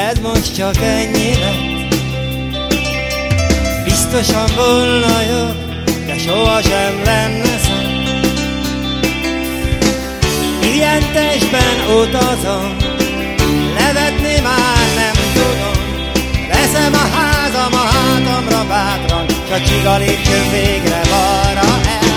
ez most csak ennyi lett. Biztosan volna jobb, de sohasem lenne szebb. Klientesben utazom, nevetni már nem tudom. Veszem a házam a hátamra bátran, s a csiga lépcsőn végre balra el.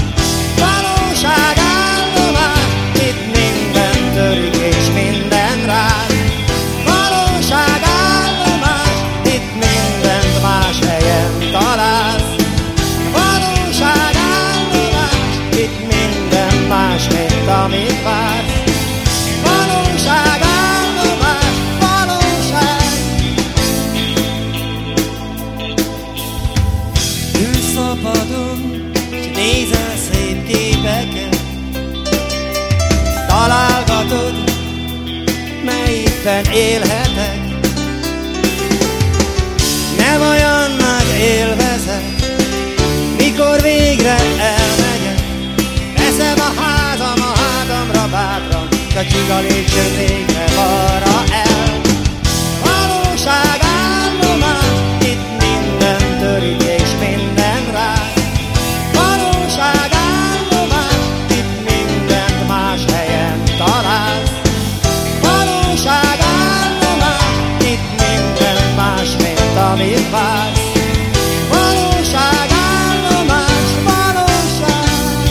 Valóságállomás, itt minden törik és minden ráz. Valóságállomás, itt mindent más helyen találsz. Valóságállomás, itt minden más, mint amit vársz. Valóságállomás, valóság. Ülsz a padon, s nézel szép képeket. Találgatod, melyikben élhetek. Nem olyan nagy élvezet, mikor végre elmegyek. Veszem a házam a hátamra bátran, s a csiga lépcsőn végre balra el. Valóságállomás, itt minden törik és minden ráz. Valóságállomás, itt mindent más helyen találsz. Valóságállomás, itt minden más, mint amit vársz. Valóságállomás, valóság.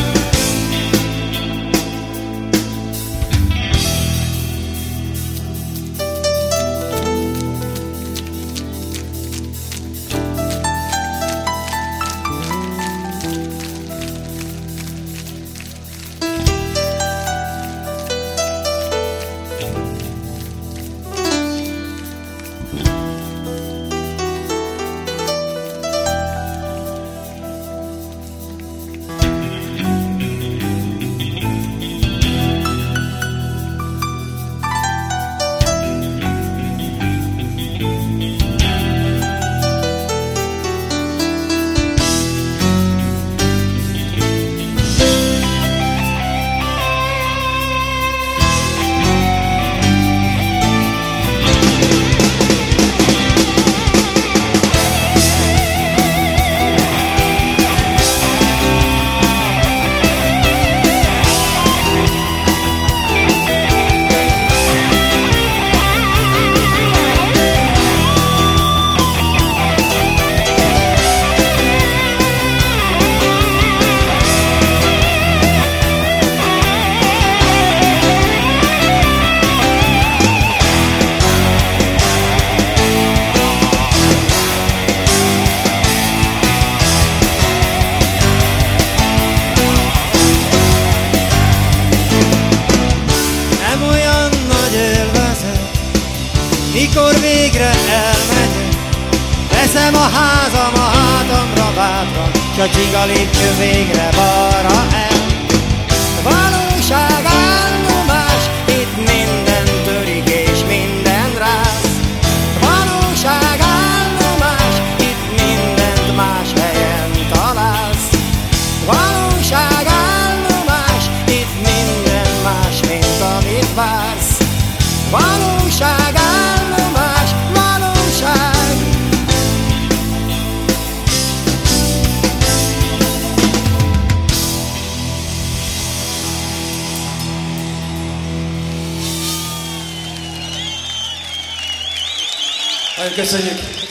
Mikor végre elmegyek, veszem a házam a hátamra bátran, s a csiga lépcsőn végre balra el. Valóságállomás, itt minden törik és minden ráz. Valóságállomás, itt mindent más helyen találsz. Valóságállomás, itt minden más, mint amit vársz. Valóságállomás, valóság. Nagyon köszönjük!